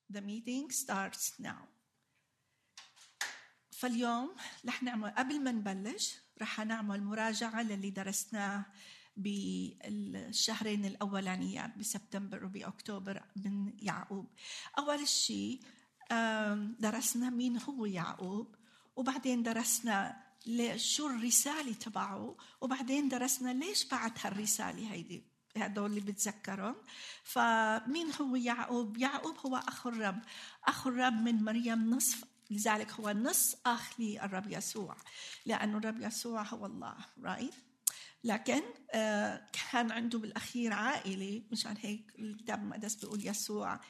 The meeting starts now. فاليوم رح نعمل قبل ما نبلش رح نعمل مراجعة للي درسناه بالشهرين الأولانيات بسبتمبر وبأكتوبر من يعقوب. أول شيء درسنا مين هو يعقوب، وبعدين درسنا شو الرسالة تبعه، وبعدين درسنا ليش بعت هالرسالة هيدي. هذول اللي بتذكرهم. فمين هو يعقوب؟ يعقوب هو أخو الرب من مريم نصف، لذلك هو نص أخ للرب يسوع، لأنه الرب يسوع هو الله رايت. لكن كان عنده بالأخير عائلة، مشان هيك الكتاب المقدس بيقول يسوع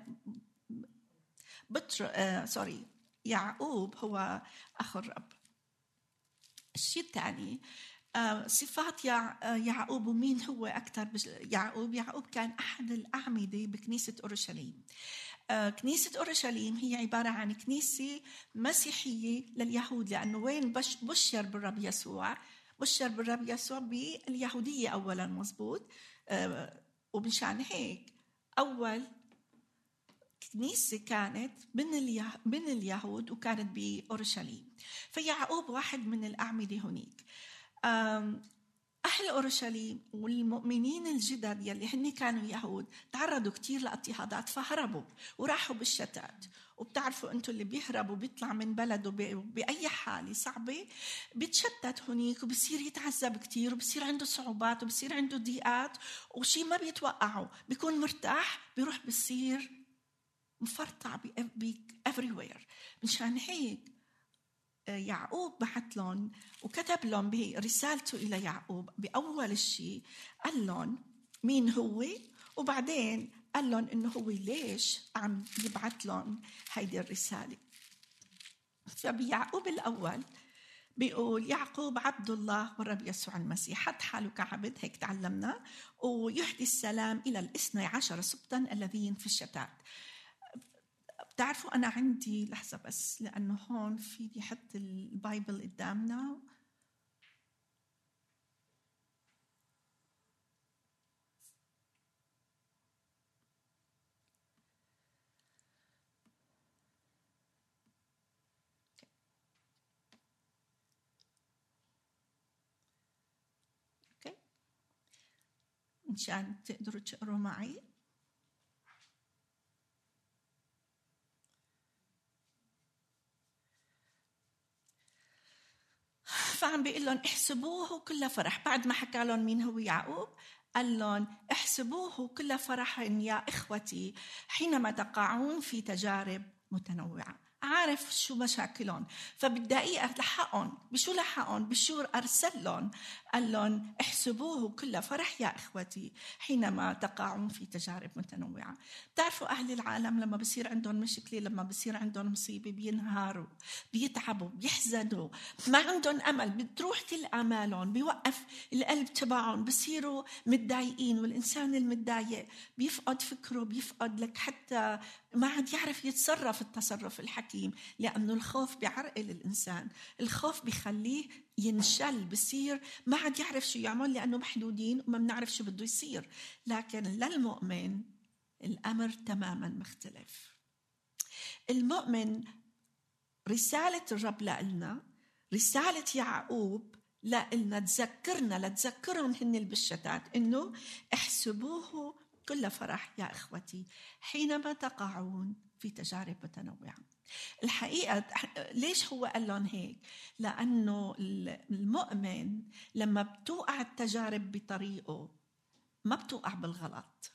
يعقوب هو أخو الرب. الشيء الثاني صفات يعقوب. ومين هو أكثر يعقوب كان أحد الأعمدة بكنيسة أورشليم. كنيسة أورشليم هي عبارة عن كنيسة مسيحية لليهود، لأنه وين بشر بالرب يسوع باليهودية أولا، مزبوط. ومشان هيك أول كنيسة كانت من اليهود وكانت بأورشليم. فيعقوب واحد من الأعمدة هناك. أهل أورشليم والمؤمنين الجدد يلي هن كانوا يهود تعرضوا كتير لاضطهادات، فهربوا وراحوا بالشتات. وبتعرفوا أنتوا اللي بيهربوا بيطلع من بلده بأي حالة صعبة بيتشتت هناك وبصير يتعذب كتير وبصير عنده صعوبات وبصير عنده ضيقات وشي ما بيتوقعوا، بيكون مرتاح بيروح بصير مفرطع everywhere. مشان هيك يعقوب بعت لهم وكتب لهم برسالته إلى يعقوب بأول الشيء قال لهم مين هو، وبعدين قال لهم إنه هو ليش عم يبعت لهم هيدي الرسالة. فبيعقوب الأول بيقول يعقوب عبد الله والرب يسوع المسيح، حط حاله كعبد، هيك تعلمنا، ويهدي السلام إلى 12 سبطا الذين في الشتات. بتعرفوا أنا عندي لحظة بس، لأنه هون في حط البايبل قدامنا. أوكي. مشان تقدروا تقروا معي. فعم بيقول لهم احسبوه كل فرح. بعد ما حكى لهم مين هو يعقوب قال لهم احسبوه كل فرح يا إخوتي حينما تقعون في تجارب متنوعة. عارف شو مشاكلهم، فبالدقيقة لحقهم. بشو أرسل لهم؟ قال لهم احسبوه كل فرح يا إخوتي حينما تقعون في تجارب متنوعة. بتعرفوا أهل العالم لما بصير عندهم مشكلة، لما بصير عندهم مصيبة، بينهاروا، بيتعبوا، بيحزنوا، ما عندهم أمل، بتروح كل آمالهم، بيوقف القلب تبعهم، بصيروا متضايقين. والإنسان المتضايق بيفقد فكره، بيفقد لك حتى ما عاد يعرف يتصرف التصرف الحكيم، لأنه الخوف بيعرقل الإنسان. الخوف بيخليه ينشل، بصير ما عاد يعرف شو يعمل لأنه محدودين وما بنعرف شو بده يصير. لكن للمؤمن الأمر تماما مختلف. المؤمن رسالة الرب لنا، رسالة يعقوب لنا تذكرهم هن بالشتات إنه احسبوه كل فرح يا إخوتي حينما تقعون في تجارب متنوعة. الحقيقة ليش هو قال لهم هيك؟ لأنه المؤمن لما بتوقع التجارب بطريقه ما بتوقع بالغلط.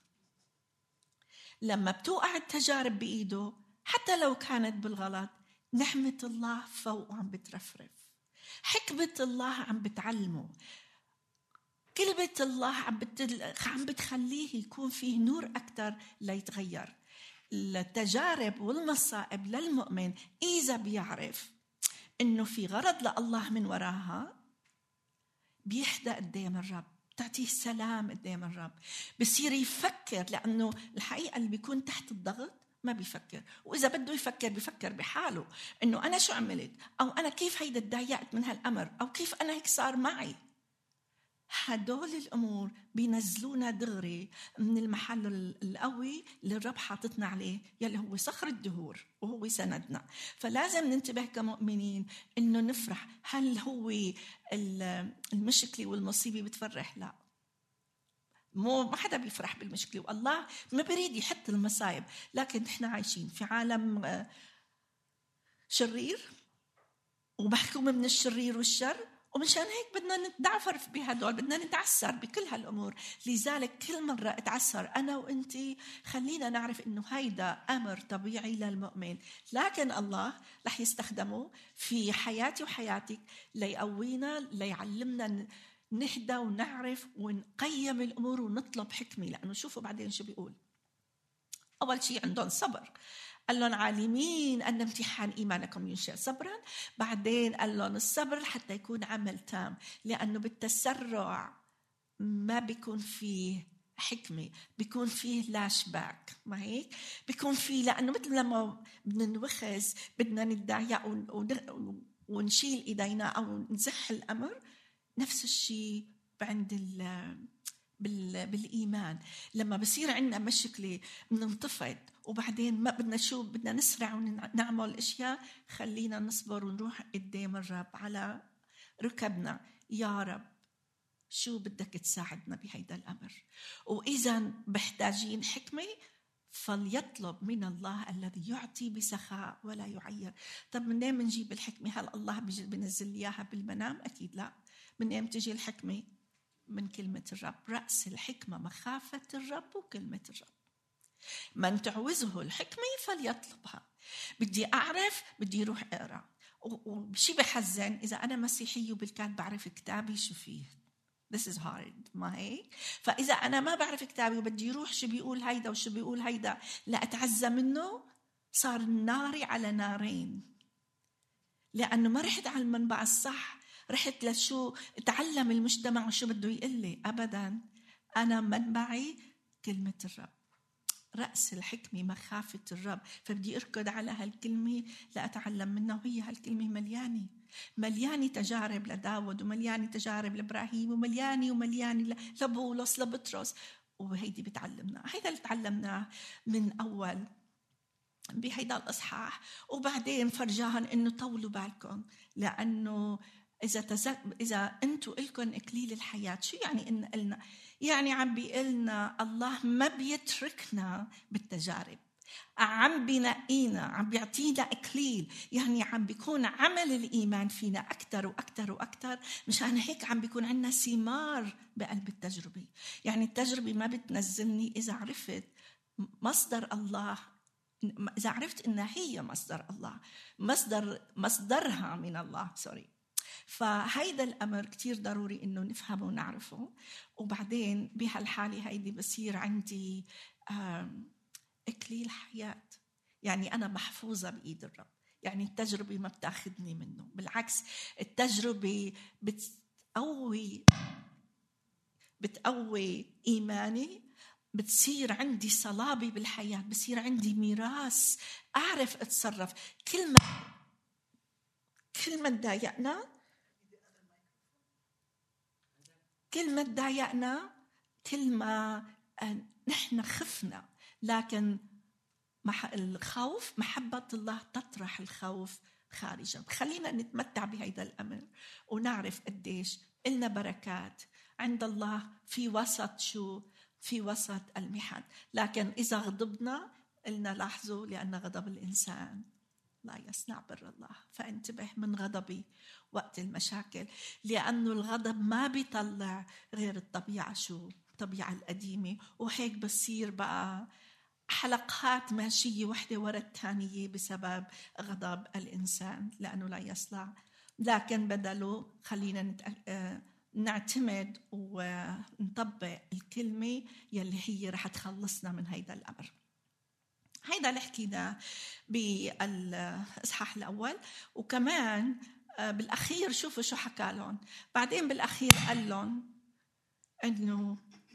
لما بتوقع التجارب بإيده حتى لو كانت بالغلط، نعمة الله فوق عم بترفرف، حكمة الله عم بتعلمه، كلمة الله عم بتخليه يكون فيه نور أكتر ليتغير. التجارب والمصائب للمؤمن إذا بيعرف إنه في غرض لله من وراها، بيحدى قدام الرب، تعطيه سلام قدام الرب، بصير يفكر. لأنه الحقيقة اللي بيكون تحت الضغط ما بيفكر، وإذا بده بيفكر بحاله إنه أنا شو عملت، أو أنا كيف هيدا تضايقت من هالأمر، أو كيف أنا هيك صار معي. هدول الأمور بينزلونا دغري من المحل القوي اللي الرب حاطتنا عليه، يلي هو صخر الدهور وهو سندنا. فلازم ننتبه كمؤمنين إنه نفرح. هل هو المشكلة والمصيبة بتفرح؟ لا، ما حدا بيفرح بالمشكلة، والله ما بريد يحط المصايب، لكن إحنا عايشين في عالم شرير ومحكوم من الشرير والشر، ومشان هيك بدنا نتعفر بهدول، بدنا نتعسر بكل هالأمور. لذلك كل مرة اتعسر أنا وإنتي خلينا نعرف إنه هيدا أمر طبيعي للمؤمن، لكن الله رح يستخدمه في حياتي وحياتك ليقوينا، ليعلمنا نهدى ونعرف ونقيم الأمور ونطلب حكمة. لأنه شوفوا بعدين شو بيقول. أول شيء عندهم صبر، قال لهم عالمين أن امتحان إيمانكم ينشئ صبرا. بعدين قال لهم الصبر حتى يكون عمل تام، لأنه بالتسرع ما بيكون فيه حكمة، بيكون فيه لاش باك، ما هيك؟ بيكون فيه، لأنه مثل لما بدنا نوخز بدنا نتضايق ونشيل إيدينا أو نزح الأمر، نفس الشيء عند بالإيمان. لما بصير عندنا مشكلة بننتفض وبعدين ما بدنا شو بدنا نسرع ونعمل أشياء، خلينا نصبر ونروح قدام الرب على ركبنا، يا رب شو بدك تساعدنا بهيدا الأمر. وإذا بحتاجين حكمة فليطلب من الله الذي يعطي بسخاء ولا يعير. طب منين بنجيب الحكمة؟ هل الله بينزل إياها بالمنام؟ أكيد لا. منين بتجي الحكمة؟ من كلمة الرب. رأس الحكمة مخافة الرب وكلمة الرب. من تعوزه الحكمة فليطلبها. بدي أعرف، بدي أروح أقرأ. وشي بحزن إذا أنا مسيحي وبالكاد بعرف كتابي شو فيه. This is hard، ما هيك؟ فإذا أنا ما بعرف كتابي وبدي أروح شو بيقول هيدا وشو بيقول هيدا لا أتعزى منه، صار ناري على نارين، لأنه ما رحت على المنبع الصح، رحت لشو اتعلم المجتمع وشو بده يقول لي. أبدا، أنا منبعي كلمة الرب. رأس الحكمة مخافة الرب، فبدي أركض على هالكلمة لأتعلم منها. وهي هالكلمة مليانة تجارب لداود، ومليانة تجارب لإبراهيم، ومليانة لبولس لبطرس، وهيدي بتعلمنا. هيدا اللي تعلمناه من أول بهيدا الإصحاح. وبعدين فرجاهن إنه طولوا بالكم، لأنه إذا أنتوا إلكن إكليل الحياة. شو يعني إن قلنا؟ يعني عم بيقلنا الله ما بيتركنا بالتجارب، عم بينقينا، عم بيعطينا إكليل. يعني عم بيكون عمل الإيمان فينا أكتر وأكتر وأكتر، مشان هيك عم بيكون عنا ثمار بقلب التجربة. يعني التجربة ما بتنزلني إذا عرفت مصدر الله، إذا عرفت إنها هي مصدر الله، مصدرها من الله. فهيدا الأمر كتير ضروري إنه نفهمه ونعرفه. وبعدين بهالحالة هيدي بصير عندي إكليل حياة، يعني أنا محفوظة بإيد الرب. يعني التجربة ما بتاخدني منه، بالعكس التجربة بتقوي إيماني، بتصير عندي صلابة بالحياة، بصير عندي ميراث أعرف أتصرف. كل ما تضايقنا، كل ما نحن خفنا، لكن الخوف، محبة الله تطرح الخوف خارجا. خلينا نتمتع بهذا الأمر ونعرف قديش إلنا بركات عند الله في وسط المحن. لكن إذا غضبنا إلنا لاحظوا، لأن غضب الإنسان لا يصنع بر الله. فانتبه من غضبي وقت المشاكل، لأنه الغضب ما بيطلع غير الطبيعة، الطبيعة القديمة. وهيك بصير بقى حلقات ماشية واحدة ورا الثانية بسبب غضب الإنسان، لأنه لا يصلح. لكن بدله خلينا نعتمد ونطبق الكلمة يلي هي رح تخلصنا من هيدا الأمر. هيدا اللي حكينا بالإصحاح الأول. وكمان بالأخير شوفوا شو حكى لهم. بعدين بالأخير قال لهم إنه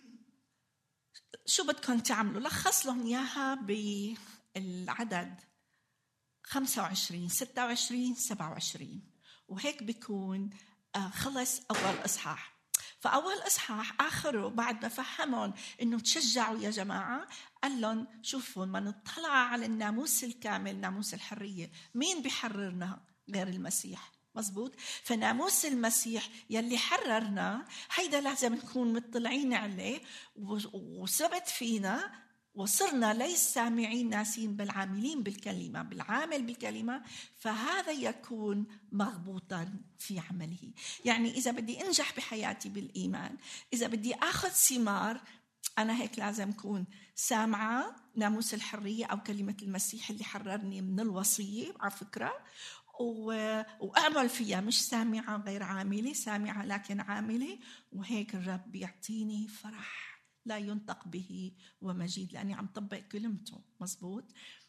شو بدكم تعملوا. لخص لهم إياها بالعدد 25 26 27، وهيك بيكون خلص أول إصحاح. فأول إصحاح آخره بعد ما فهمهم إنه تشجعوا يا جماعة، قال لهم شوفوا ما نطلع على الناموس الكامل، ناموس الحرية، مين بيحررنا غير المسيح؟ مزبوط. فناموس المسيح يلي حررنا هيدا لازم نكون مطلعين عليه وثبت فينا، وصرنا ليس سامعين ناسين بل عاملين بالكلمة، بالعامل بالكلمة، فهذا يكون مغبوطا في عمله. يعني إذا بدي أنجح بحياتي بالإيمان، إذا بدي أخذ ثمار، أنا هيك لازم أكون سامعة ناموس الحرية أو كلمة المسيح اللي حررني من الوصية على فكرة، وأعمل فيها، مش سامعة غير عاملة، سامعة لكن عاملة، وهيك الرب بيعطيني فرح لا ينطق به ومجيد لأني عم طبق كلمته. مزبوط.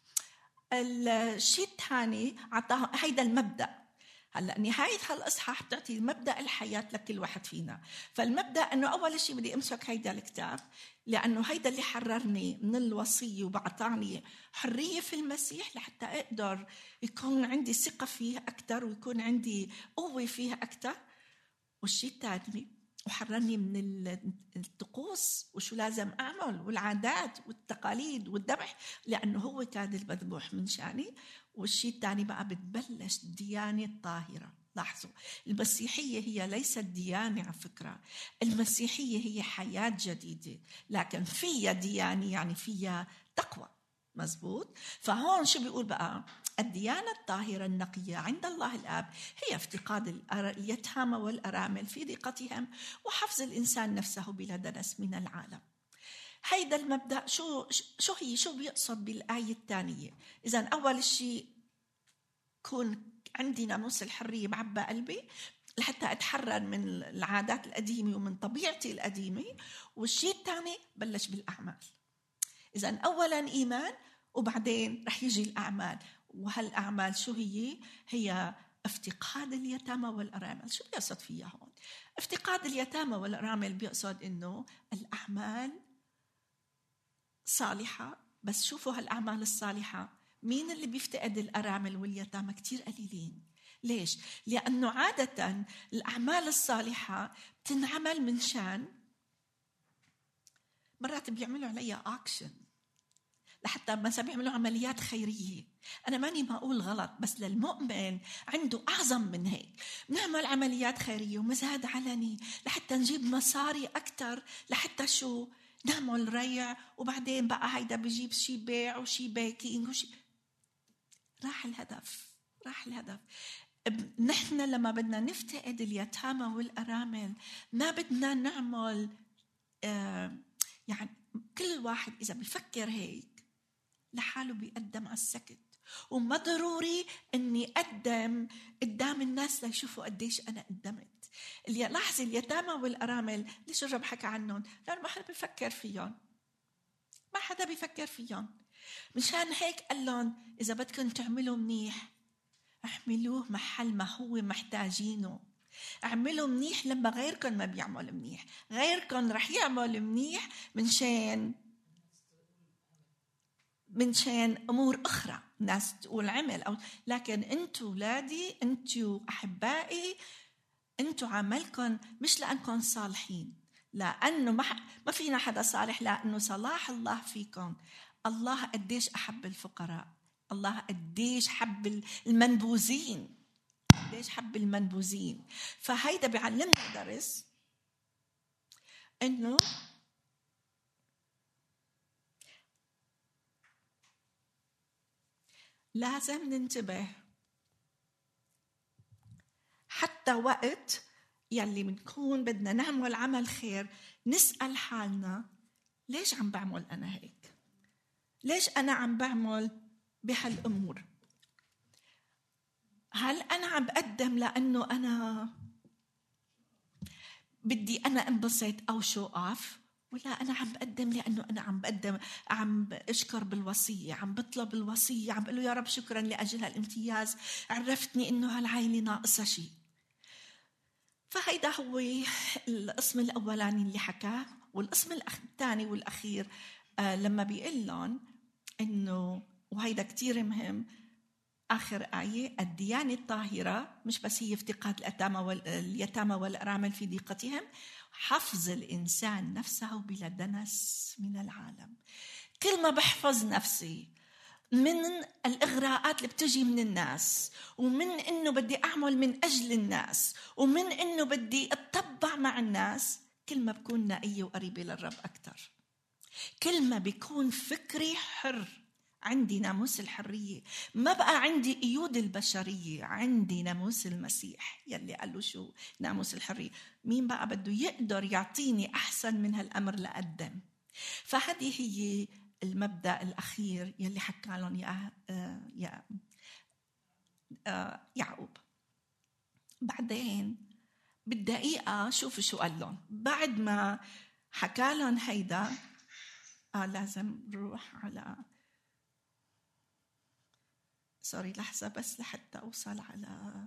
الشيء الثاني عطاه هيدا المبدأ. هلأ نهاية هالإصحاح بتعطي مبدأ الحياة لكل واحد فينا. فالمبدأ أنه أول شيء بدي أمسك هيدا الكتاب، لأنه هيدا اللي حررني من الوصية وبعطاني حرية في المسيح لحتى أقدر يكون عندي ثقة فيه أكتر ويكون عندي قوة فيه أكتر. والشيء الثاني وحررني من الطقوس وشو لازم أعمل والعادات والتقاليد والذبح، لأنه هو كان المذبوح من شاني. والشيء الثاني بقى بتبلش الديانة الطاهرة. لاحظوا، المسيحية هي ليست ديانة على فكرة، المسيحية هي حياة جديدة، لكن فيها ديانة يعني فيها تقوى. مزبوط. فهون شو بيقول بقى؟ الديانة الطاهرة النقية عند الله الآب هي افتقاد اليتامى والأرامل في ضيقتهم وحفظ الإنسان نفسه بلا دنس من العالم. هيدا المبدأ شو بيقصد بالآية الثانية؟ إذن أول شيء كون عندي ناموس الحرية بعبى قلبي لحتى أتحرر من العادات القديمة ومن طبيعتي القديمة. والشيء الثاني بلش بالأعمال. إذن أولا إيمان وبعدين رح يجي الأعمال. وهالأعمال شو هي؟ هي افتقاد اليتامى والأرامل. شو بيقصد فيها هون؟ افتقاد اليتامى والأرامل بيقصد إنه الأعمال صالحة، بس شوفوا هالأعمال الصالحة مين اللي بيفتقد الأرامل واليتامى؟ كتير قليلين. ليش؟ لأنه عادة الأعمال الصالحة بتنعمل من شان، مرات بيعملوا عليها أكشن لحتى مثلا بيعملوا عمليات خيرية. أنا ماني ما أقول غلط، بس للمؤمن عنده أعظم من هيك. نعمل عمليات خيرية ومزاد علني لحتى نجيب مصاري أكتر، لحتى شو؟ نعمل ريع، وبعدين بقى هيدا بيجيب شي بيع وشي باكينج وشي. راح الهدف. نحن لما بدنا نفتقد اليتامى والأرامل ما بدنا نعمل يعني كل واحد إذا بيفكر هيك لحاله بيقدم على السكت، وما ضروري أني أقدم قدام الناس ليشوفوا قديش أنا قدمت. اللي لاحظي اليتامى والأرامل ليش الرب حكى عنهم؟ لأنه ما حدا بيفكر فيهم، مشان هيك قال لهم إذا بدكم تعملوا منيح احملوه محل ما هو محتاجينه. اعملوا منيح لما غيركم ما بيعمل منيح. غيركم رح يعمل منيح من شان أمور أخرى، ناس تقول عمل لكن أنتوا ولادي، أنتوا أحبائي، أنتوا عملكم مش لأنكم صالحين، لأنه ما فينا حدا صالح، لأنه صلاح الله فيكم. الله قديش أحب الفقراء، الله قديش حب المنبوذين، فهيدا بيعلمنا درس إنه لازم ننتبه حتى وقت يلي بنكون بدنا نعمل عمل خير، نسأل حالنا ليش عم بعمل أنا هيك؟ ليش أنا عم بعمل بهالأمور؟ هل أنا عم بقدم لأنه أنا بدي أنا انبسط أو شو أوف، ولا أنا عم بقدم لأنه أنا عم أشكر بالوصية، عم بطلب الوصية، عم بقول له يا رب شكرا لأجل هالامتياز، عرفتني إنه هالعائلة ناقصة شيء. فهيدا هو القسم الأولاني اللي حكاه. والقسم الثاني والأخير لما بيقول لهم إنه، وهيدا كتير مهم، آخر آية: الديانة الطاهرة مش بس هي افتقاد اليتامى والأرامل في ضيقتهم، حفظ الإنسان نفسه بلا دنس من العالم. كل ما بحفظ نفسي من الإغراءات اللي بتجي من الناس، ومن إنه بدي أعمل من أجل الناس، ومن إنه بدي أتطبع مع الناس، كل ما بكون نقية وقريبة للرب أكتر. كل ما بيكون فكري حر، عندي ناموس الحرية، ما بقى عندي قيود البشرية، عندي ناموس المسيح يلي قال له شو ناموس الحرية. مين بقى بده يقدر يعطيني أحسن من هالأمر لقدم؟ فهذه هي المبدأ الأخير يلي حكى لهم يعقوب. بعدين بالدقيقة شوفوا شو قال لهم بعد ما حكى لهم هيدا. لازم نروح على سوري لحظة بس لحتى أوصل على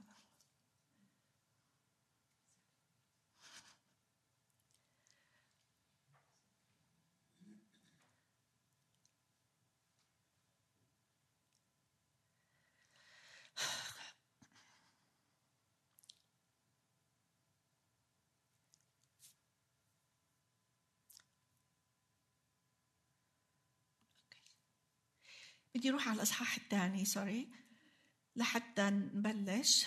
بدي أروح على الأصحاح الثاني سوري لحتى نبلش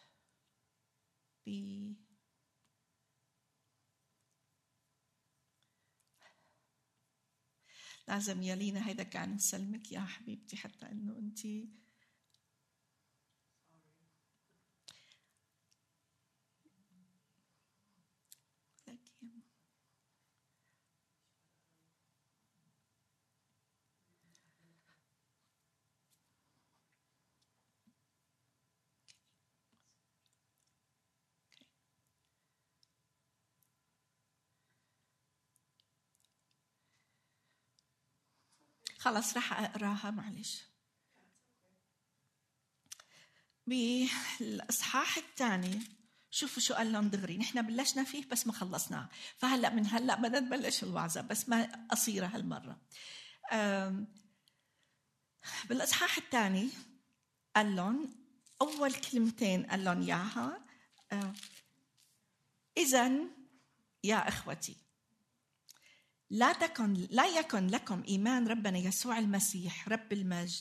لازم يالينا هيدا كان نسلمك يا حبيبتي حتى إنه أنتي خلص رح أقراها معلش. بالإصحاح الثاني شوفوا شو قال لهم دغري، نحن بلشنا فيه بس ما خلصناه، فهلأ من هلأ بدنا نبلش الوعظة بس ما قصيرة هالمرة. بالإصحاح الثاني قال لهم أول كلمتين قال لهم إياها: إذن يا إخوتي لا يكن لكم إيمان ربنا يسوع المسيح رب المجد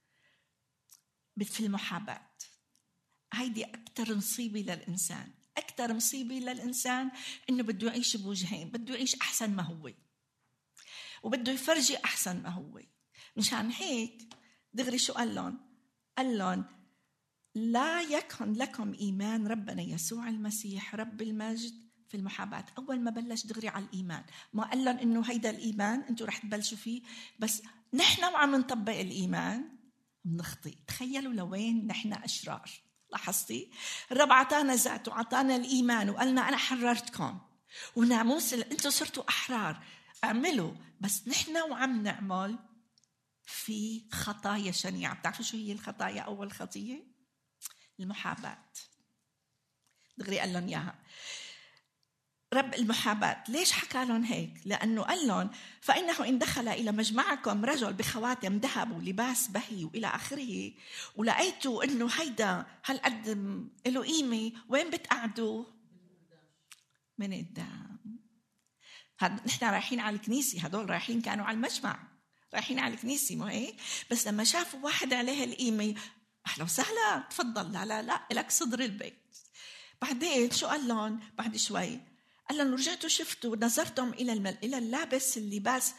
في المحاباة. هيدي أكتر مصيبة للإنسان، أكتر مصيبة للإنسان إنه بده يعيش بوجهين، بده يعيش أحسن ما هو وبده يفرجي أحسن ما هو. مشان هيك دغري شو قال لهم؟ قال لهم لا يكن لكم إيمان ربنا يسوع المسيح رب المجد في المحاباة. أول ما بلش دغري على الإيمان، ما قال لهم إنه هيدا الإيمان أنتوا رح تبلشوا فيه، بس نحن وعم نطبق الإيمان بنخطئ. تخيلوا لوين نحن أشرار. لاحظتي؟ الرب عطانا ذاته، عطانا الإيمان وقالنا أنا حررتكم وناموس أنتوا صرتوا أحرار اعملوا، بس نحن وعم نعمل في خطايا شنيعة. بتعرفوا شو هي الخطايا؟ أول خطية المحاباة. دغري قال لهم إياها رب المحاباة. ليش حكى لهم هيك؟ لأنه قال لهم فإنه إن دخل إلى مجمعكم رجل بخواتم ذهب ولباس بهي وإلى آخره، ولقيتوا إنه هيدا هالقد له قيمة، وين بتقعدوا؟ من قدام. نحن رايحين على الكنيسة، هدول رايحين كانوا على المجمع، رايحين على الكنيسة مو هيك؟ بس لما شافوا واحد عليه القيمة أهلا وسهلا تفضل، لا لك صدر البيت. بعدين شو قال لهم بعد شوي؟ قال لهم رجعتوا شفتوا نظرتم إلى اللابس اللباس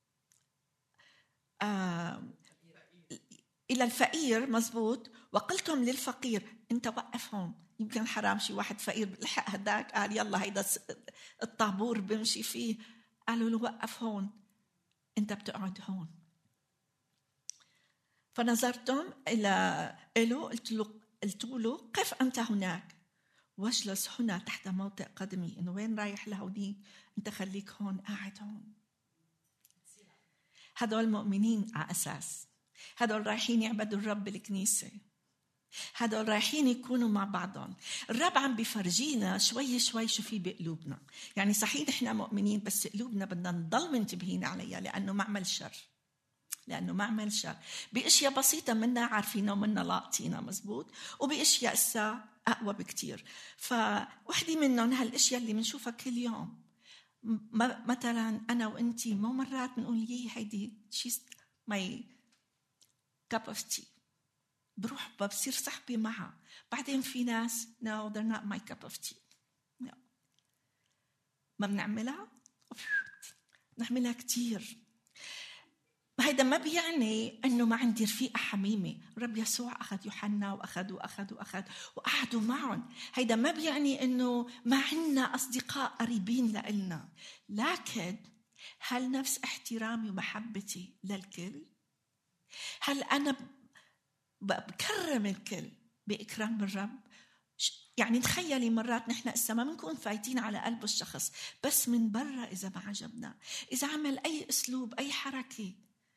إلى الفقير مزبوط، وقلتم للفقير أنت وقف هون. يمكن حرام شي واحد فقير لحق هداك قال يلا هيدا الطابور بمشي فيه، قالوا له وقف هون أنت بتقعد هون. فنظرتم إلى قلت له قف أنت هناك واجلس هنا تحت موطئ قدمي. إنه وين رايح لهوني؟ أنت خليك هون قاعد هون. هدول مؤمنين على أساس، هدول رايحين يعبدوا الرب بالكنيسة، هدول رايحين يكونوا مع بعضهم. الرب عم بيفرجينا شوي شوي شو في بقلوبنا. يعني صحيح إحنا مؤمنين بس قلوبنا بدنا نضل منتبهين عليها لأنه معمل شر. لأنه ما عمل شر. بأشياء بسيطة منا عارفينها ومنا لاقطينها مزبوط، وبأشياء أقوى بكتير. فوحدة منهم هالأشياء اللي منشوفها كل يوم. مثلا أنا وإنتي مو مرات نقول هيدي she's my cup of tea، بروح بصير صحبي معها. بعدين في ناس no they're not my cup of tea. no. ما بنعملها؟ نعملها كتير. هيدا ما بيعني أنه ما عندي رفيقة حميمة. رب يسوع أخذ يوحنا وأخذ وقعدوا معهم. هيدا ما بيعني أنه ما عنا أصدقاء قريبين لإلنا. لكن هل نفس احترامي ومحبتي للكل؟ هل أنا بكرم الكل بإكرام الرب؟ يعني تخيلي مرات نحن ما بنكون فايتين على قلب الشخص، بس من برا إذا ما عجبنا، إذا عمل أي أسلوب أي حركة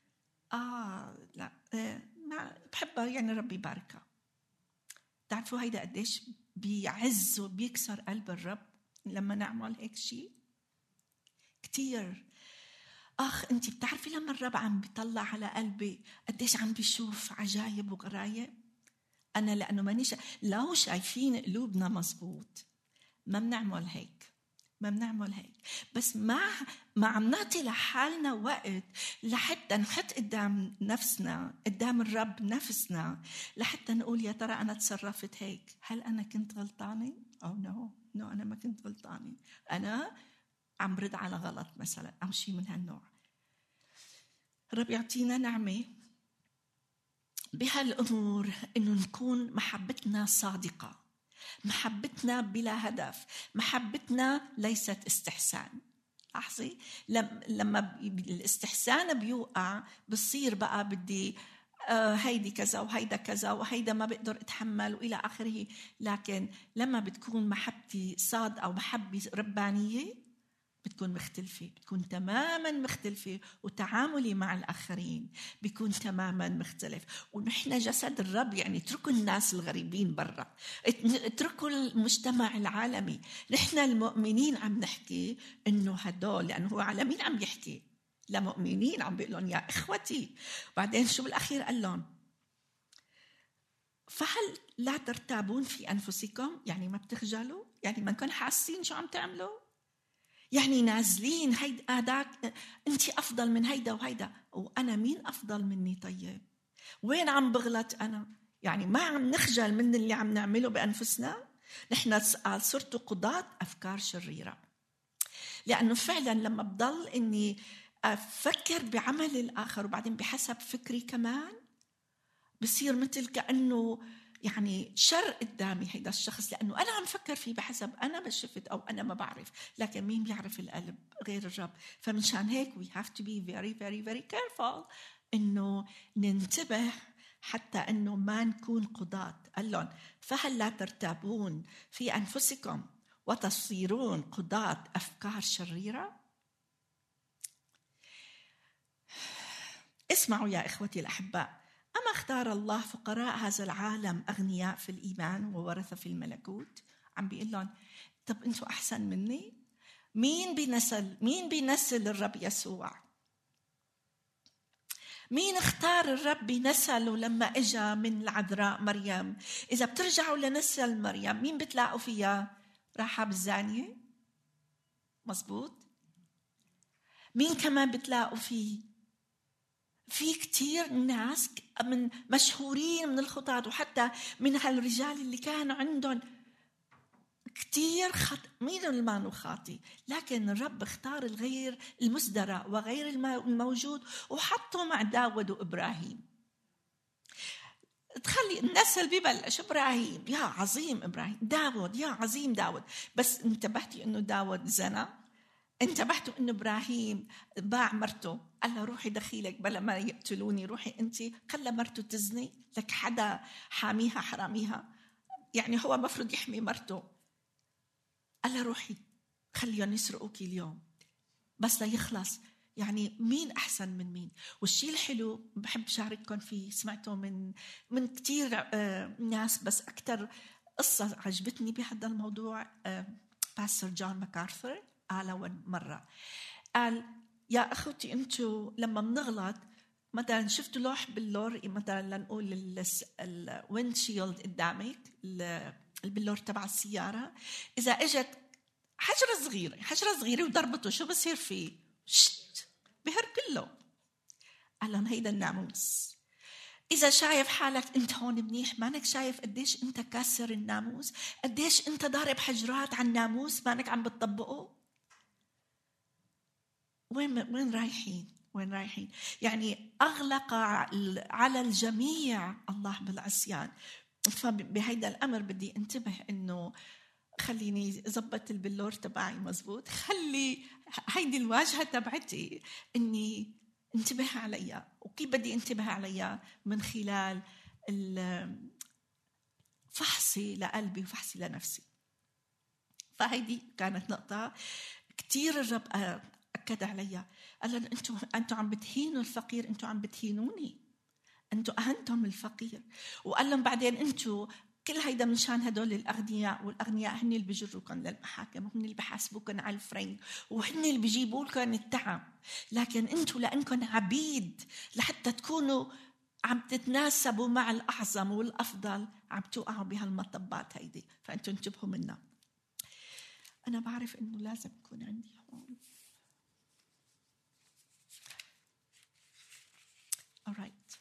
لا ما بحبها، يعني ربي باركها. تعرفوا هيدا قديش بيعز وبيكسر قلب الرب لما نعمل هيك شيء كتير. أنتي بتعرفي لما الرب عم بيطلع على قلبي قديش عم بيشوف عجايب وغرايب؟ أنا لأنه مانيش لو شايفين قلوبنا مزبوط ما بنعمل هيك. بس ما عم نعطي لحالنا وقت لحتى نحط قدام نفسنا قدام الرب نفسنا لحتى نقول يا ترى أنا تصرفت هيك، هل أنا كنت غلطانة أو نو أنا ما كنت غلطانة، أنا عم برد على غلط مثلا أو شيء من هالنوع. الرب يعطينا نعمة بهالأمور إنه نكون محبتنا صادقة، محبتنا بلا هدف، محبتنا ليست استحسان. لاحظي لما الاستحسان بيوقع بصير بقى بدي هيدي كذا وهيدا كذا وهيدا ما بقدر اتحمل والى اخره. لكن لما بتكون محبتي صادقه او محبه ربانيه بتكون مختلفة، بتكون تماماً مختلفة، وتعاملي مع الآخرين بيكون تماماً مختلف. ونحن جسد الرب، يعني اتركوا الناس الغريبين برا، اتركوا المجتمع العالمي. نحن المؤمنين عم نحكي إنه هدول، لأنه هو على مين عم يحكي؟ لمؤمنين، عم بيقول لهم يا إخوتي. بعدين شو بالأخير قال لهم؟ فهل لا ترتابون في أنفسكم؟ يعني ما بتخجلوا؟ يعني ما نكون حاسين شو عم تعملوا؟ يعني نازلين هيدا أنت أفضل من هيدا وهيدا، وأنا مين أفضل مني؟ طيب وين عم بغلط أنا؟ يعني ما عم نخجل من اللي عم نعمله بأنفسنا؟ نحن صرتوا قضاة أفكار شريرة. لأنه فعلا لما بضل أني أفكر بعمل الآخر وبعدين بحسب فكري كمان بصير مثل كأنه يعني شر قدامي هيدا الشخص، لأنه أنا عم فكر فيه بحسب أنا ما شفت أو أنا ما بعرف. لكن مين بيعرف القلب غير الرب؟ فمنشان هيك we have to be very very very careful إنه ننتبه حتى إنه ما نكون قضاة. قال لهم فهل لا ترتابون في أنفسكم وتصيرون قضاة أفكار شريرة؟ اسمعوا يا إخوتي الأحباء، أما اختار الله فقراء هذا العالم أغنياء في الإيمان وورثة في الملكوت. عم بيقول لهم طب أنتوا أحسن مني؟ مين بنسل الرب يسوع؟ مين اختار الرب بنسله لما إجا من العذراء مريم؟ إذا بترجعوا لنسل مريم مين بتلاقوا فيها؟ رحاب الزانية، مزبوط. مين كمان بتلاقوا فيه؟ في كتير ناس من مشهورين من الخطاة، وحتى من هالرجال اللي كانوا عندهم كتير مين المانو خاطي، لكن الرب اختار الغير المصدرة وغير الموجود وحطه مع داود وإبراهيم. تخلي النسل ببلش إبراهيم يا عظيم إبراهيم، داود يا عظيم داود. بس انتبهتي إنه داود زنى؟ انتبهتوا إنه إبراهيم باع مرته، قال له روحي دخيلك بلا ما يقتلوني، روحي أنت. خلى مرته تزني لك حدا حاميها حراميها؟ يعني هو مفروض يحمي مرته. قال له روحي خليهم يسرقوك اليوم بس لا يخلص. يعني مين أحسن من مين؟ والشيء الحلو بحب شارككم فيه، سمعته من كتير ناس، بس أكتر قصة عجبتني بهذا الموضوع باستر جون ماكارثر قال مرة، قال يا أخوتي أنتوا لما بنغلط مثلا شفت لوح باللور، مثلا لنقول الويندشيلد قدامك، البلور تبع السيارة، إذا إجت حشرة صغيرة وضربته، شو بصير فيه؟ بهر كله. قال لهم هيدا الناموس. إذا شايف حالك أنت هون منيح، مانك شايف قديش أنت كاسر الناموس، قديش أنت ضارب حجرات عن الناموس مانك عم بتطبقه. وين رايحين؟ يعني أغلق على الجميع الله بالعصيان. فبهيدا الأمر بدي انتبه إنه خليني أضبط البلور تبعي مزبوط، خلي هيدي الواجهة تبعتي إني انتبه عليها. وكيف بدي انتبه عليها؟ من خلال فحصي لقلبي وفحصي لنفسي. فهيدي كانت نقطة كتير الرب أكد عليها. قال لهم أنتوا عم بتهينوا الفقير، أنتوا عم بتهينوني، أنتوا أهنتم الفقير. وقال لهم بعدين أنتوا كل هيدا من شان هدول الأغنياء، والأغنياء هن اللي بيجروكم للمحاكم، وهن اللي بحاسبوكم على الفرنك، وهن اللي بيجيبوا لكم التعب. لكن أنتوا لأنكم عبيد لحتى تكونوا عم تتناسبوا مع الأعظم والأفضل، عم توقعوا بهالمطبات هيدي. فأنتوا انتبهوا منها. أنا بعرف إنه لازم يكون عندي هون. alright.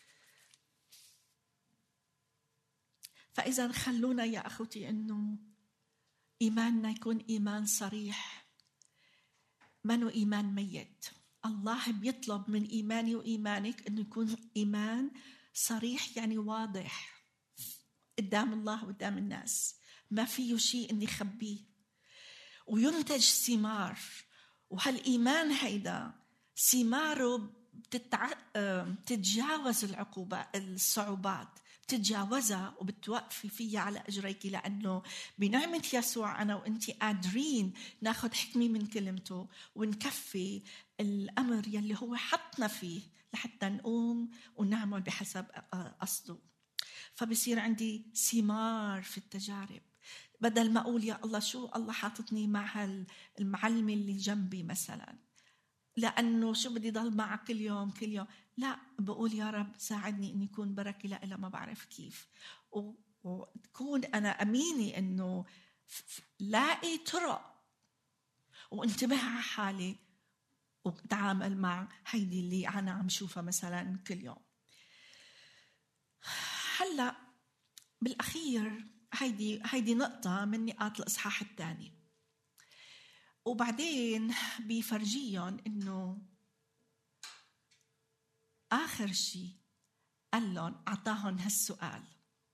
فإذا خلونا يا أخوتي إنه إيماننا يكون إيمان صريح، منو إيمان ميت. الله بيطلب من إيماني وإيمانك إنه يكون إيمان صريح، يعني واضح قدام الله وقدام الناس، ما فيه شيء إني خبيه، وينتج ثمار. وهالإيمان هيدا ثماره بتتجاوز الصعوبات، بتتجاوزها وبتوقفي فيها على أجريك، لأنه بنعمة يسوع أنا وإنتي قادرين ناخد حكمة من كلمته ونكفي الأمر يلي هو حطنا فيه لحتى نقوم ونعمل بحسب قصده. فبصير عندي ثمار في التجارب، بدل ما أقول يا الله شو الله حاططني مع المعلمة اللي جنبي مثلا، لأنه شو بدي ضل معها كل يوم، لا، بقول يا رب ساعدني أن يكون بركة لإلا ما بعرف كيف، وتكون أنا أميني أنه لاقي طرق وانتبه على حالي وتعامل مع هيدي اللي أنا عم شوفها مثلا كل يوم. هلأ بالأخير هيدي نقطة من نقاط الإصحاح الثاني، وبعدين بيفرجيهم إنه آخر شيء قال لهم، أعطاهم هالسؤال،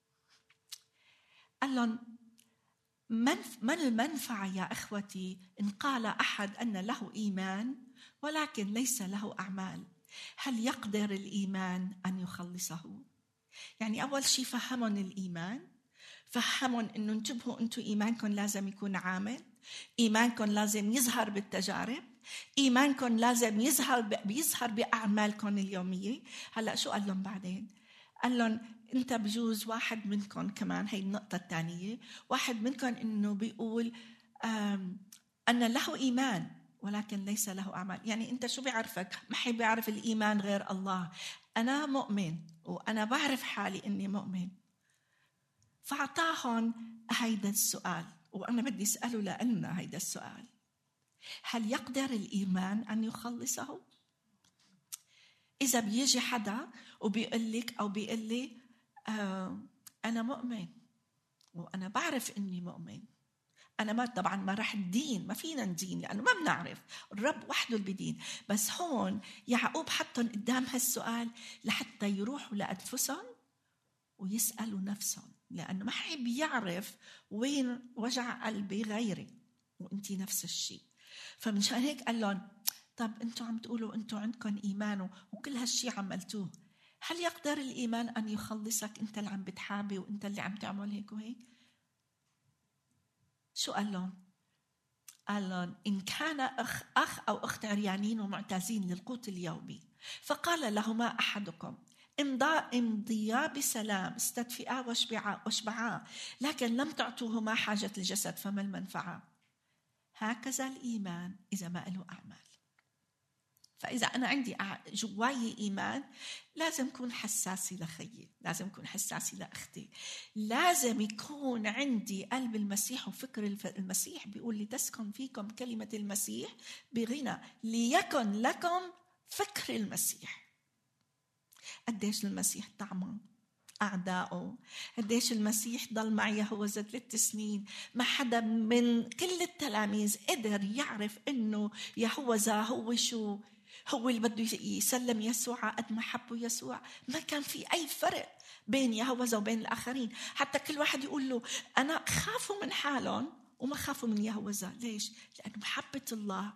قال لهم من المنفعة يا إخوتي إن قال أحد أن له إيمان ولكن ليس له أعمال؟ هل يقدر الإيمان أن يخلصه؟ يعني أول شيء فهمون الإيمان، فهمون إنه انتبهوا أنتوا إيمانكم لازم يكون عامل، إيمانكم لازم يظهر بالتجارب، إيمانكم لازم بيظهر بأعمالكم اليومية. هلأ شو قال لهم بعدين؟ قال لهم أنت بجوز واحد منكم كمان، هي النقطة الثانية، واحد منكم إنه بيقول أن له إيمان ولكن ليس له أعمال. يعني أنت شو بيعرفك؟ ما حي بيعرف الإيمان غير الله. أنا مؤمن وأنا بعرف حالي إني مؤمن. فأعطاهم هيدا السؤال، وأنا بدي أسأله لألنا هيدا السؤال: هل يقدر الإيمان أن يخلصه؟ إذا بيجي حدا وبيقول لك أو بيقول لي أنا مؤمن وأنا بعرف إني مؤمن، أنا طبعا ما رح ندين، ما فينا ندين لأنه ما بنعرف، الرب وحده اللي بدين. بس هون يعقوب حطهم قدام هالسؤال لحتى يروحوا لأنفسهم ويسألوا نفسهم، لأنه ما حيب يعرف وين وجع قلبي غيري وانتي نفس الشيء. فمنشان هيك قال لهم طب انتوا عم تقولوا انتوا عندكم إيمان وكل هالشيء عملتوه، هل يقدر الإيمان أن يخلصك انت اللي عم بتحابي وانت اللي عم تعمل هيك وهيك؟ شو قال لهم؟ قال لهم إن كان أخ أو أخت عريانين ومعتازين للقوت اليومي فقال لهما أحدكم امضيا بسلام، استدفئا واشبعا، لكن لم تعطوهما حاجة الجسد، فما المنفعة؟ هكذا الإيمان إذا ما له أعمال. فإذا أنا عندي جواي إيمان لازم أكون حساسي لخيي، لازم أكون حساسي لأختي، لازم يكون عندي قلب المسيح وفكر المسيح. بيقول لتسكن فيكم كلمة المسيح بغنى ليكن لكم فكر المسيح. قديش المسيح طعمه أعدائه، قديش المسيح ضل مع يهوذا 3 سنين، ما حدا من كل التلاميذ قدر يعرف إنه يهوذا هو شو، هو اللي بده يسلم يسوع قد ما حبه يسوع. ما كان في أي فرق بين يهوذا وبين الآخرين، حتى كل واحد يقول له أنا خافوا من حالهم وما خافوا من يهوذا. ليش؟ لأن محبة الله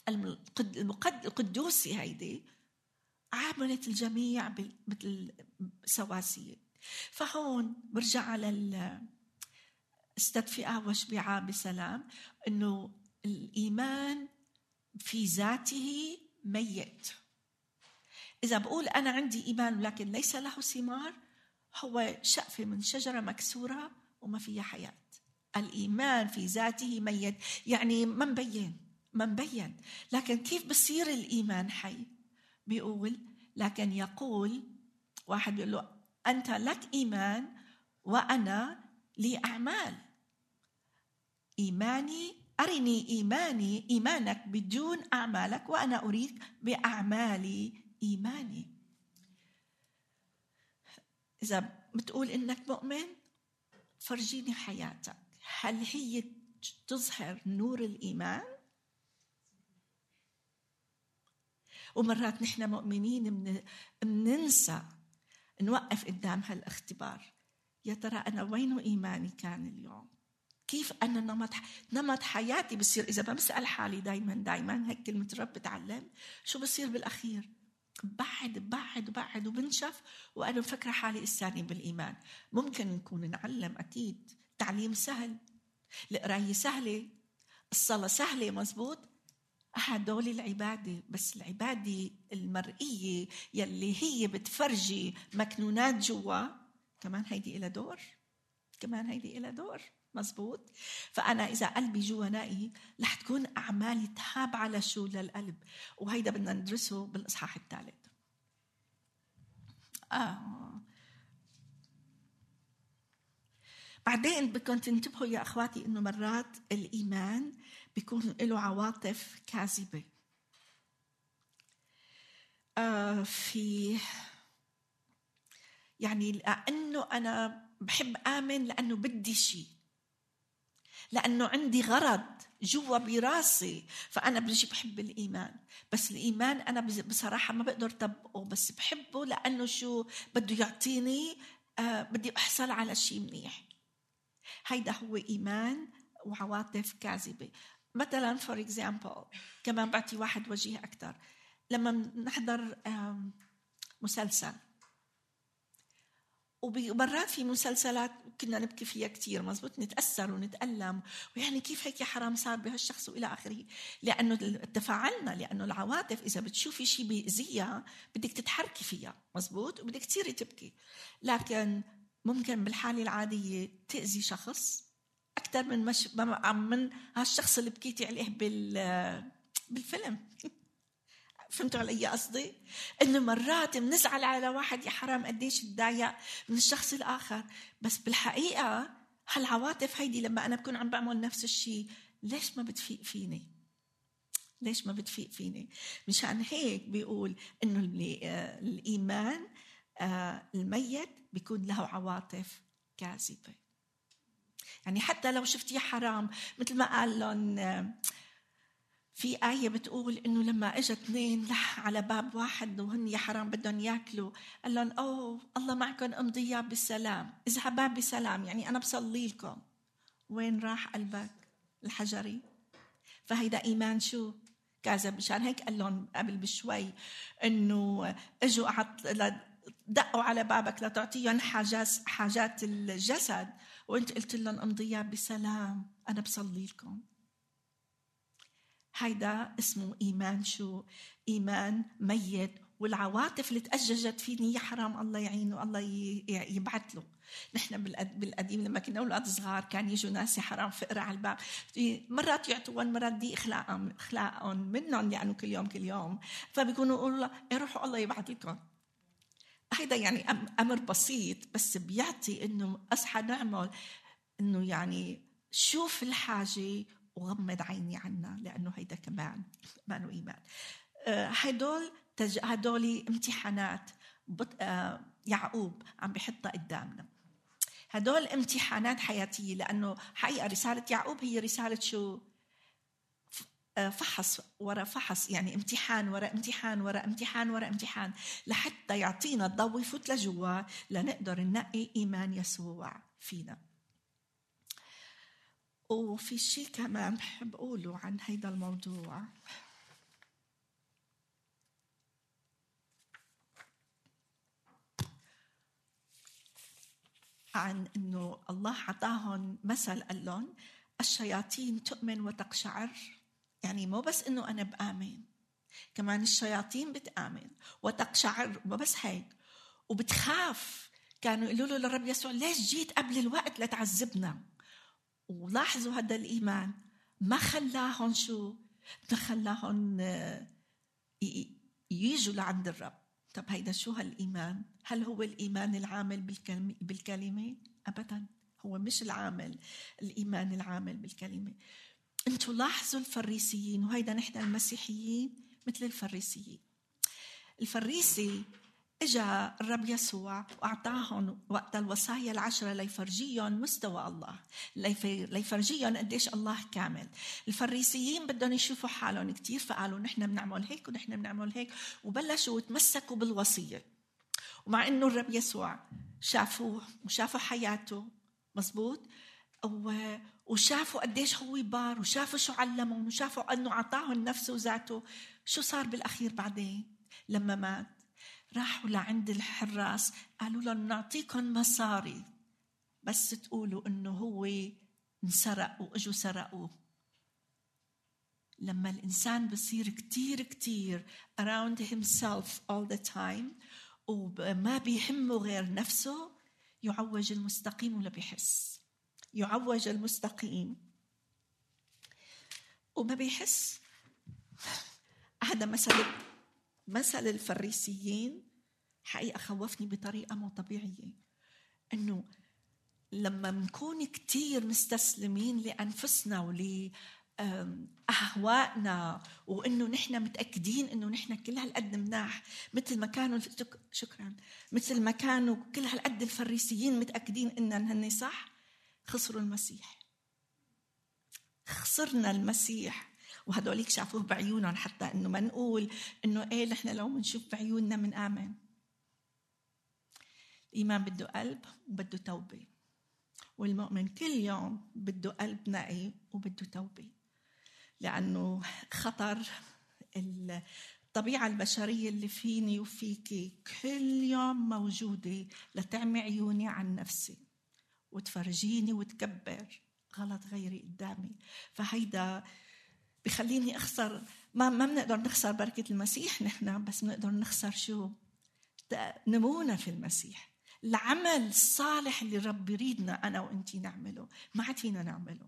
القدوسي هيدي عاملت الجميع بالسواسية. فهون برجع على استدفئة واشبعا بسلام، إنه الإيمان في ذاته ميت. إذا بقول أنا عندي إيمان ولكن ليس له ثمار، هو شقفة من شجرة مكسورة وما فيها حياة. الإيمان في ذاته ميت، يعني ما مبين. لكن كيف بصير الإيمان حي؟ بيقول لكن يقول واحد بيقول له أنت لك إيمان وأنا لي أعمال. أرني إيمانك بدون أعمالك وأنا أريك بأعمالي إيماني. إذا بتقول إنك مؤمن فرجيني حياتك، هل هي تظهر نور الإيمان؟ ومرات نحن مؤمنين مننسى نوقف قدام هالاختبار. يا ترى أنا وين إيماني كان اليوم؟ كيف أنا نمط حياتي بصير؟ إذا بسأل حالي دايما هيك كلمة رب بتعلم، شو بصير بالأخير؟ بعد وبنشف وأنا مفكرة حالي إنساني بالإيمان. ممكن نكون نعلم، أكيد تعليم سهل، القراية سهلة، الصلاة سهلة، مزبوط، هدول العبادة، بس العبادة المرئية يلي هي بتفرجي مكنونات جوا كمان هيدي إلى دور، مزبوط. فأنا إذا قلبي جوا نائي رح تكون أعمالي تابعة لشو؟ للقلب. وهيدا بدنا ندرسه بالإصحاح 3. بعدين بدكم تنتبهوا يا أخواتي إنه مرات الإيمان بيكون له عواطف كاذبة. في يعني لأنه أنا بحب آمن لأنه بدي شيء، لأنه عندي غرض جوا براسي، فأنا بحب الإيمان. بس الإيمان أنا بصراحة ما بقدر طبقه، بس بحبه لأنه شو بده يعطيني، بدي أحصل على شيء منيح. هيدا هو إيمان وعواطف كاذبة. مثلا for example كمان بعطي واحد وجيه أكتر. لما نحضر مسلسل، ومرات في مسلسلات كنا نبكي فيها كتير، مزبوط، نتأثر ونتألم، ويعني كيف هيك يا حرام صار بهالشخص وإلى آخره، لأنه تفاعلنا، لأنه العواطف إذا بتشوفي شيء بيأذيها بدك تتحركي فيها، مزبوط، وبدك تصيري تبكي. لكن ممكن بالحالة العادية تأذي شخص أكثر من هالشخص اللي بكيتي عليه بالفيلم. فهمتوا علي قصدي؟ إنه مرات بنزعل على واحد، يا حرام قديش تضايق من الشخص الآخر، بس بالحقيقة هالعواطف هيدي لما أنا بكون عم بعمل نفس الشيء، ليش ما بتفيق فيني؟ مشان هيك بيقول إنه الإيمان الميت بيكون له عواطف كاذبة. يعني حتى لو شفتي حرام، مثل ما قال لهم في آية بتقول إنه لما إجا 2 لح على باب واحد وهن يا حرام بدهم يأكلوا، قال لهم الله معكم، امضيا بالسلام، اذهبا بسلام، يعني أنا بصلي لكم. وين راح قلبك الحجري؟ فهيدا إيمان شو؟ كاذب. مشان هيك قال لهم قبل بشوي إنه إجوا دقوا على بابك لتعطيهم حاجات الجسد، وانت قلت لهم امضيا بسلام، أنا بصلي لكم. هيدا اسمه إيمان شو؟ إيمان ميت والعواطف اللي تأججت فيني يا حرام الله يعينه الله يبعث له. نحن بالقديم لما كنا أولاد صغار كان يجوا ناس يا حرام فقرة على الباب، مرات يعطوهم مرات دي إخلاقهم منهم لأنه كل يوم فبيكونوا يقولوا روحوا الله يبعث لكم. هيدا يعني أمر بسيط بس بيعطي إنه أصحى نعمل إنه يعني شوف الحاجة وغمض عيني عنها، لأنه هيدا كمان ما إيمان. هدول امتحانات يعقوب عم بيحطها قدامنا. هدول امتحانات حياتية، لأنه حقيقة رسالة يعقوب هي رسالة شو؟ فحص وراء فحص، يعني امتحان وراء امتحان وراء امتحان وراء امتحان، لحتى يعطينا الضوء يفوت لجوا لنقدر ننقي إيمان يسوع فينا. وفي شيء كمان بحب أقوله عن هيدا الموضوع، عن إنه الله عطاهم مثل، قال لهم الشياطين تؤمن وتقشعر، يعني مو بس إنه أنا بآمن، كمان الشياطين بتآمن وتقشعر، مو بس هيك وبتخاف. كانوا يقولوا له للرب يسوع ليش جيت قبل الوقت لتعذبنا؟ ولاحظوا هذا الإيمان ما خلاهم شو؟ ما خلاهم ييجوا لعند الرب. طب هيدا شو هالإيمان؟ هل هو الإيمان العامل بالكلمة؟ أبداً، هو مش الإيمان العامل بالكلمة. أنتوا لاحظوا الفريسيين، وهيدا نحن المسيحيين مثل الفريسيين. الفريسي اجا الرب يسوع واعطاهم وقت الوصايا العشرة ليفرجيهم مستوى الله، ليفرجيهم قديش الله كامل. الفريسيين بدهم يشوفوا حالهم كتير، فقالوا نحن بنعمل هيك ونحن بنعمل هيك، وبلشوا يتمسكوا بالوصية. ومع انه الرب يسوع شافوه وشافوا حياته مزبوط، وشافوا قديش هو بار، وشافوا شو علمهم، وشافوا انه عطاهم نفسه وذاته، شو صار بالاخير بعدين لما مات؟ راحوا لعند الحراس قالوا لهم نعطيكم مصاري بس تقولوا انه هو انسرق واجوا سرقوه. لما الانسان بصير كتير around himself all the time وما بيهمه غير نفسه، يعوج المستقيم ولا بيحس، يعوج المستقيم وما بيحس. هذا مثل الفريسيين حقيقة خوفني بطريقة مو طبيعية، إنه لما نكون كتير مستسلمين لأنفسنا ولأهوائنا، وإنه نحن متأكدين إنه نحن كل هالقد مناح، مثل ما كانوا مثل ما كانوا كل هالقد الفريسيين متأكدين إنهم هن صح، خسروا المسيح، خسرنا المسيح. وهدوليك شافوه بعيونهم، حتى إنه ما نقول إنه إيه نحن لو منشوف بعيوننا من آمن. الإيمان بده قلب وبده توبة، والمؤمن كل يوم بده قلب نقي وبده توبة، لأنه خطر الطبيعة البشرية اللي فيني وفيكي كل يوم موجودة لتعمي عيوني عن نفسي وتفرجيني وتكبر غلط غيري قدامي. فهيدا بخليني أخسر، ما بنقدر نخسر بركة المسيح نحن، بس بنقدر نخسر شو؟ نمونا في المسيح، العمل الصالح اللي رب يريدنا أنا وإنتي نعمله ما عاد فينا نعمله.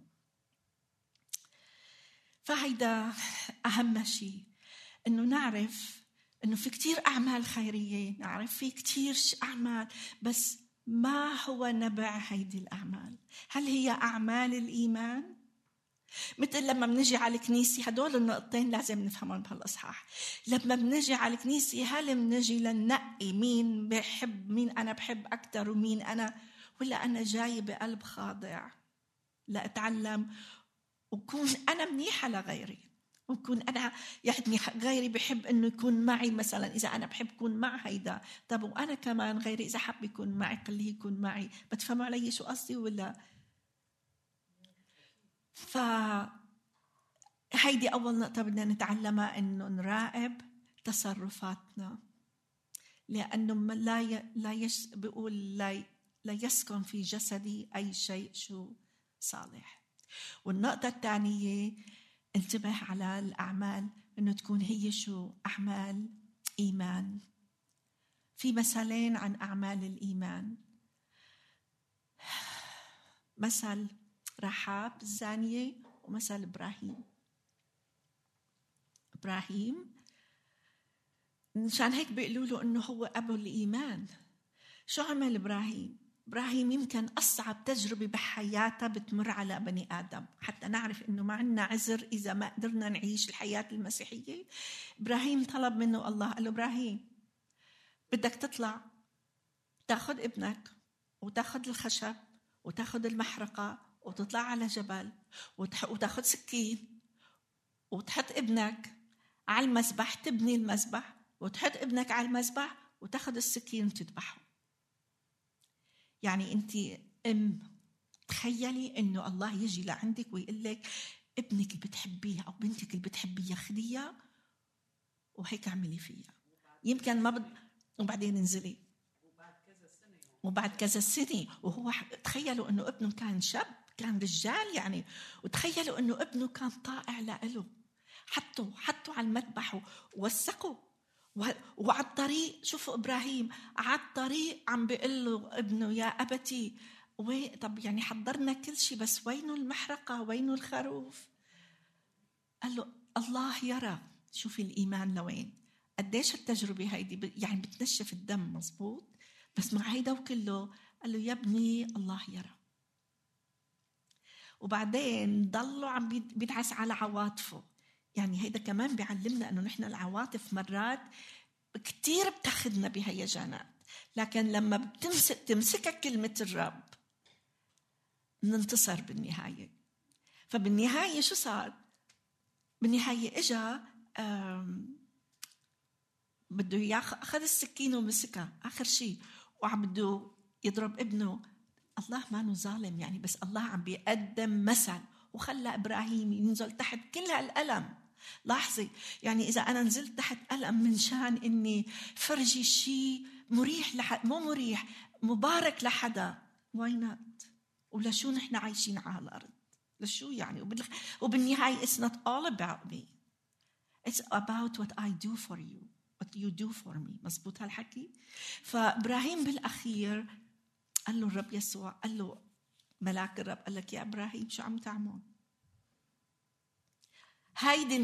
فهيدا أهم شيء، إنه نعرف إنه في كتير أعمال خيرية، نعرف في كتير أعمال، بس ما هو نبع هيدي الأعمال؟ هل هي أعمال الإيمان؟ مثل لما بنجي على الكنيسة، هدول النقطتين لازم نفهمهم بهالإصحاح. لما بنجي على الكنيسة هل بنجي لننقي مين بحب، مين أنا بحب أكتر ومين أنا، ولا أنا جاي بقلب خاضع لأتعلم وكون أنا منيحة لغيري، وكون أنا يعني غيري بحب إنه يكون معي. مثلا إذا أنا بحب يكون مع هيدا، طب وأنا كمان غيري إذا حب يكون معي خليه يكون معي. بتفهموا علي شو قصدي ولا؟ هيدي أول نقطة بدنا نتعلمها، إنه نراقب تصرفاتنا، لأنه بيقول لا يسكن في جسدي أي شيء شو صالح. والنقطة الثانية انتبه على الأعمال، إنه تكون هي شو؟ أعمال إيمان. في مثلين عن أعمال الإيمان، مثل رحاب الزانية ومثل إبراهيم. إبراهيم مشان هيك بيقولوا له إنه هو أبو الإيمان. شو عمل إبراهيم؟ إبراهيم يمكن أصعب تجربة بحياته بتمر على بني آدم، حتى نعرف إنه ما عنا عذر إذا ما قدرنا نعيش الحياة المسيحية. إبراهيم طلب منه الله، قال له إبراهيم بدك تطلع تاخذ ابنك وتاخذ الخشب وتاخذ المحرقة وتطلع على جبل وتاخذ سكين وتحط ابنك على المذبح، تبني المذبح وتحط ابنك على المذبح وتاخذ السكين وتذبحه. يعني أنت تخيلي إنه الله يجي لعندك ويقول لك ابنك اللي بتحبيه أو بنتك اللي بتحبيها خديها وهيك اعملي فيها. يمكن ما وبعدين انزلي وبعد كذا سنة وهو تخيلوا إنه ابنه كان شاب، كان رجال يعني، وتخيلوا إنه ابنه كان طائع لإله، حطوا على المذبح ووثقوا. وعلى الطريق شوفوا إبراهيم على الطريق عم بيقول له ابنه يا أبتي طب يعني حضرنا كل شيء بس وينه المحرقة، وينه الخروف؟ قال له الله يرى. شوفي الإيمان لوين قديش التجربة هيدي يعني بتنشف الدم، مزبوط، بس مع هيدا وكله قال له يا ابني الله يرى. وبعدين ضلوا عم بيدعس على عواطفه. يعني هيدا كمان بيعلمنا أنه نحن العواطف مرات كتير بتاخدنا بهيجانات، لكن لما تمسكك كلمة الرب ننتصر بالنهاية. فبالنهاية شو صار؟ بالنهاية إجا بده ياخذ السكين ومسكها آخر شيء وعم بده يضرب ابنه. الله ما إنه ظالم يعني، بس الله عم بيقدم مثل وخلى إبراهيم ينزل تحت كل هالألم. لاحظي يعني إذا أنا نزلت تحت ألم من شان إني فرجي شيء مريح مو مريح مبارك لحدا، وينات ولا شو نحن عايشين على الأرض لشو يعني؟ وبالنهاية it's not all about me, it's about what I do for you, what you do for me. مزبوط هالحكي؟ فإبراهيم بالأخير قال له الرب يسوع، قال له ملاك الرب قال لك يا إبراهيم شو عم تعمل؟ هيدي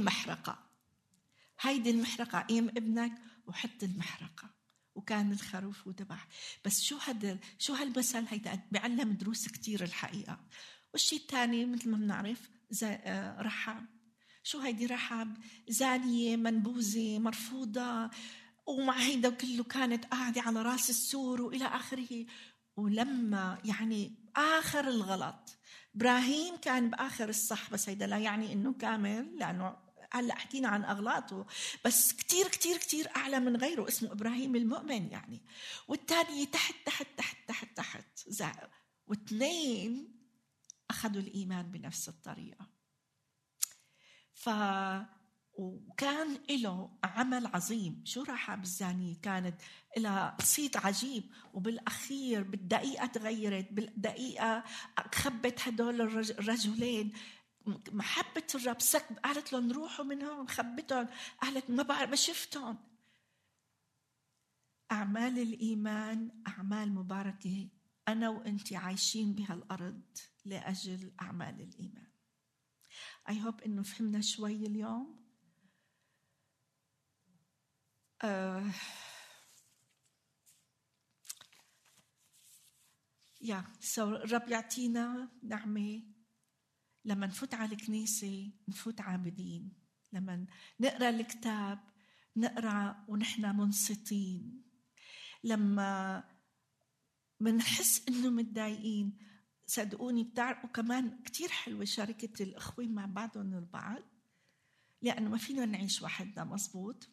المحرقة قيم ابنك وحط المحرقة. وكان الخروف وذبح. بس شو هالمثل هيدا بيعلم دروس كتير الحقيقة. والشيء الثاني مثل ما بنعرف رحاب. شو هيدي رحاب؟ زانية منبوذة مرفوضة، ومع هيدا كله كانت قاعدة على راس السور وإلى آخره. ولما يعني آخر الغلط، إبراهيم كان بآخر الصح، بس هيدا لا يعني إنه كامل، لأنه هلا حكينا عن أغلاطه، بس كتير كتير كتير أعلى من غيره اسمه إبراهيم المؤمن يعني. والتاني تحت تحت تحت تحت تحت واثنين أخذوا الإيمان بنفس الطريقة. وكان له عمل عظيم. شو رحاب الزانية كانت لها صيت عجيب، وبالأخير بالدقيقة تغيرت، بالدقيقة خبت هدول الرجلين. محبة الرب قالت لهم روحوا من هون، خبتهم، قالت ما شفتهم. أعمال الإيمان أعمال مباركة، أنا وأنت عايشين بهالأرض لأجل أعمال الإيمان. I hope إنه فهمنا شوي اليوم. الرب يعطينا نعمة لما نفوت على الكنيسة نفوت عابدين، لما نقرأ الكتاب نقرأ ونحن منصتين، لما منحس إنه متضايقين صدقوني بتعرفوا كمان كتير حلوة شركة الأخوة مع بعضهم البعض، لأنه ما فينا نعيش وحدنا. مزبوط،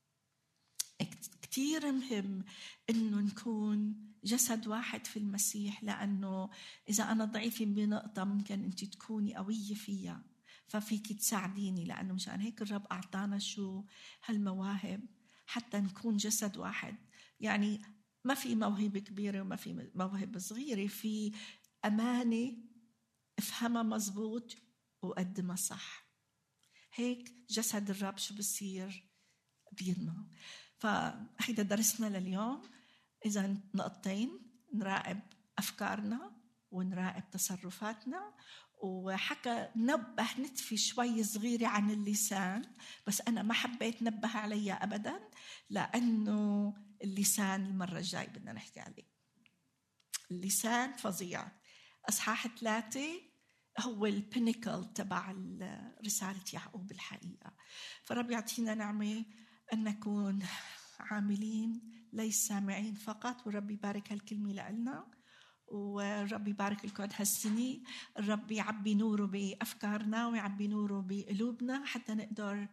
كتير مهم إنه نكون جسد واحد في المسيح، لأنه إذا أنا ضعيفة بنقطة ممكن أنت تكوني قوية فيها، ففيك تساعديني، لأنه مشان هيك الرب أعطانا هالمواهب حتى نكون جسد واحد. يعني ما في موهبة كبيرة وما في موهبة صغيرة، في أمانة افهمها مزبوط وقدمها صح. هيك جسد الرب شو بصير بينمو. فهيدا درسنا لليوم. إذا نقطتين: نراقب أفكارنا ونراقب تصرفاتنا. وحكى نبه نتفي شوي صغيرة عن اللسان، بس أنا ما حبيت نبه عليها أبدا، لأنه اللسان المرة الجاي بدنا نحكي عليه. اللسان فظيع. أصحاح 3 هو البينيكل تبع رسالة يعقوب الحقيقة. فرب يعطينا نعمة أن نكون عاملين ليس سامعين فقط. والرب يبارك هالكلمة لنا، والرب يبارك لكم هالسنة. الرب يعبي نوره بأفكارنا ويعبي نوره بقلوبنا حتى نقدر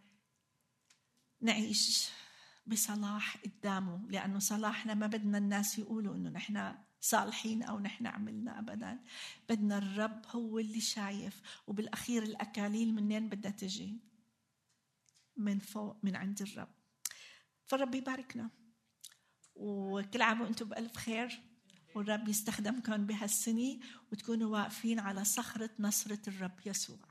نعيش بصلاح قدامه، لأنه صلاحنا ما بدنا الناس يقولوا إنه نحن صالحين أو نحن عملنا أبدا. بدنا الرب هو اللي شايف. وبالأخير الأكاليل منين بدها تجي؟ من فوق، من عند الرب. فالرب يباركنا، وكل عام وأنتم بألف خير، والرب يستخدمكم بهالسنة وتكونوا واقفين على صخرة نصرة الرب يسوع.